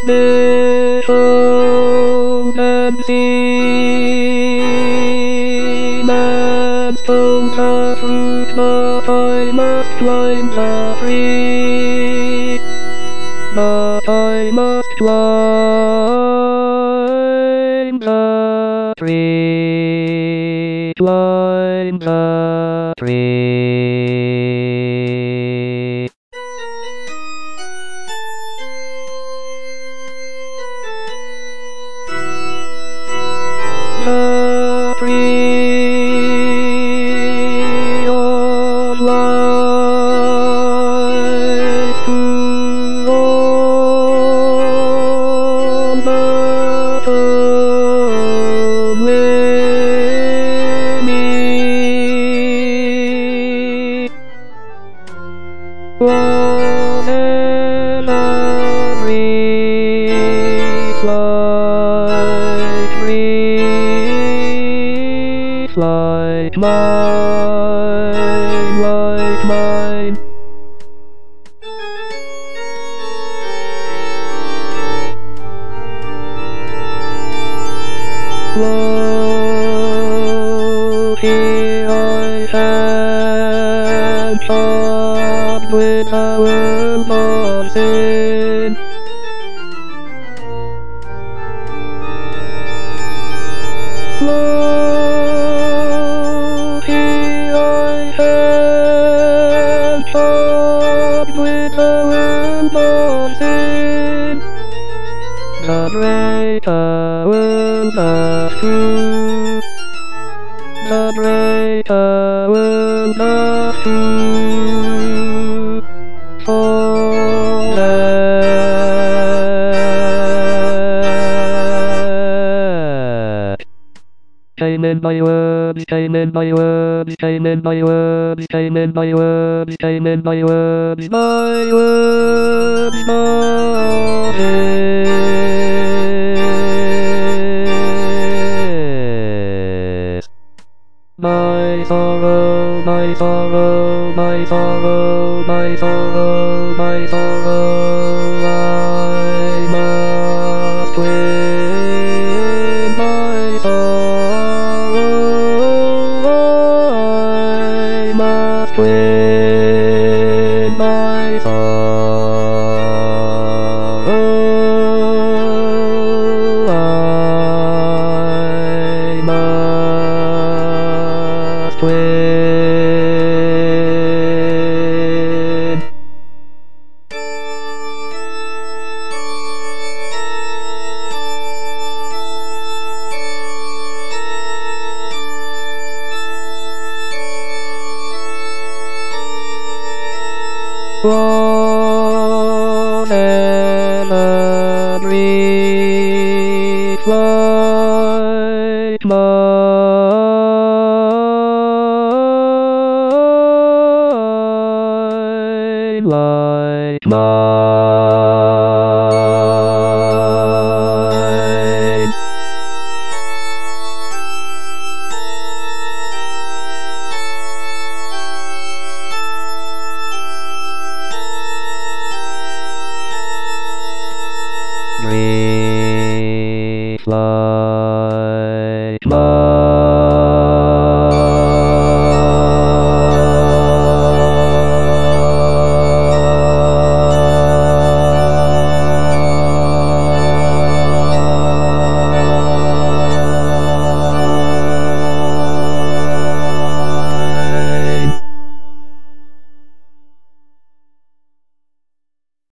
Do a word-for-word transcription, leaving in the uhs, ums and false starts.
Nickel and steam and stone cut fruit, but I must climb the tree. But I must climb the tree, climb the tree. The tree of life to all that of me was a dream like dreams like mine, like mine. Lo, here I am, charged with a world of sin. Lo, here I am, charged with a world of sin. The greater world of truth, the greater world of truth, for that came in my words, came in my words, came in my words, came in my words, came in my words, my words, my My sorrow, my sorrow, my sorrow, my sorrow, my sorrow, I must win my sorrow, I must win my sorrow, I must win. Whatever dreams like mine, like mine.